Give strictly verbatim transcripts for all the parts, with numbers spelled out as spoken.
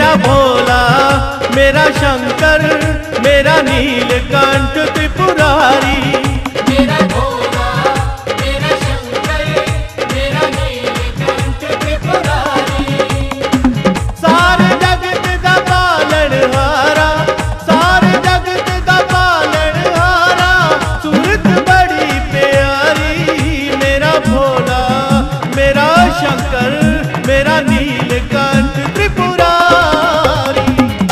मेरा भोला मेरा शंकर मेरा नीलकंठ त्रिपुरारी। मेरा भोला मेरा शंकर मेरा नीलकंठ त्रिपुरारी। सारे जगत दा पालनहारा सारे जगत दा पालनहारा सूरत बड़ी प्यारी। मेरा भोला मेरा शंकर मेरा नीलकंठ त्रिपुरारी।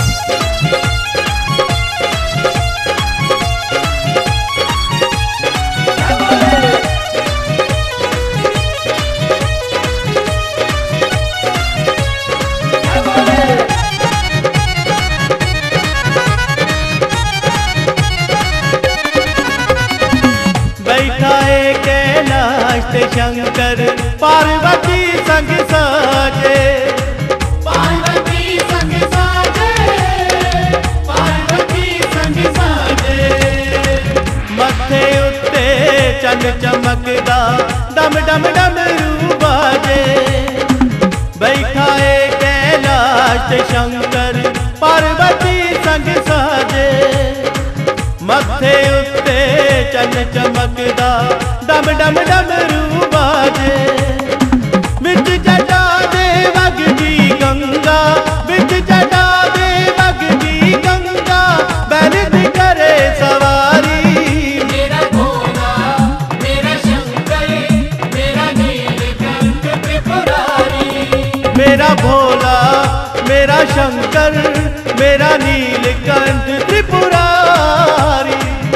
बैठा है कैलाश ते शंकर पार्वती संग साजे। पार्वती संग साजे पार्वती संग साजे। मथे उत्ते चन चमकदा डम डम डमरू बाजे। बैठा है कैलाश ते शंकर पार्वती संग साजे। मथे उत्ते चन चमकदा डम डम डमरू बाजे। बिच जटा दे वगदी गंगा बिच जटा दे वगदी गंगा बैरत करे सवारी। मेरा भोला मेरा शंकर मेरा नीलकंठ त्रिपुरारी। मेरा भोला मेरा शंकर मेरा नीलकंठ त्रिपुरारी।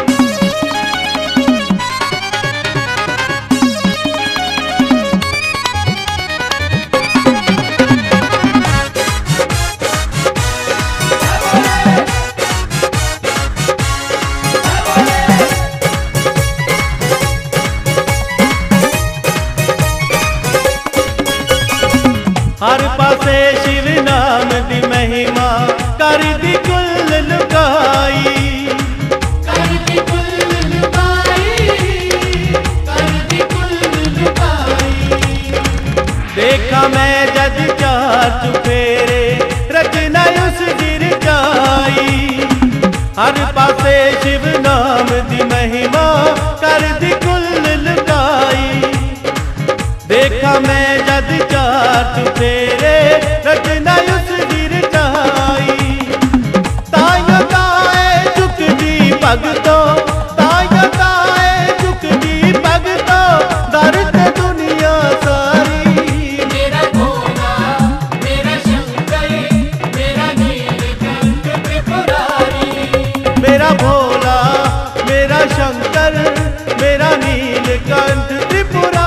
हर पासे शिव नाम दी महिमा कर दी कुल लुकाई। कर दी कुल लुकाई कर दी कुल लुकाई। देखा मैं जज चार चुफेरे रचना उस गिर जाई। हर पासे शिव नाम दी महिमा कर दी कुल लुकाई। देखा मैं जद चार चुफेरे रचना उस गिर जाई। तायो ताए झुकदी भगतों तायो ताए झुकदी भगतों दर ते दुनिया सारी। मेरा भोला मेरा शंकर मेरा नीलकंठ त्रिपुरारी। मेरा भोला मेरा शंकर मेरा नीलकंठ त्रिपुरारी।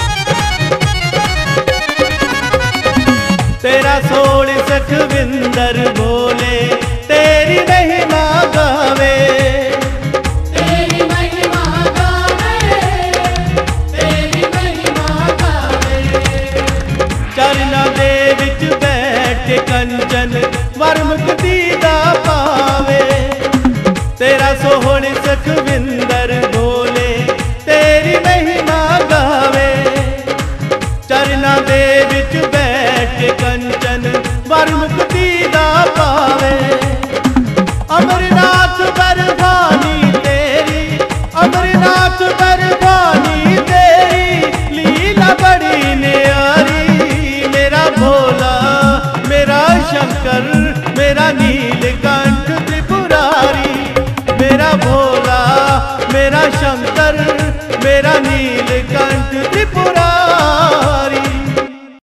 तेरा सोल सखविंदर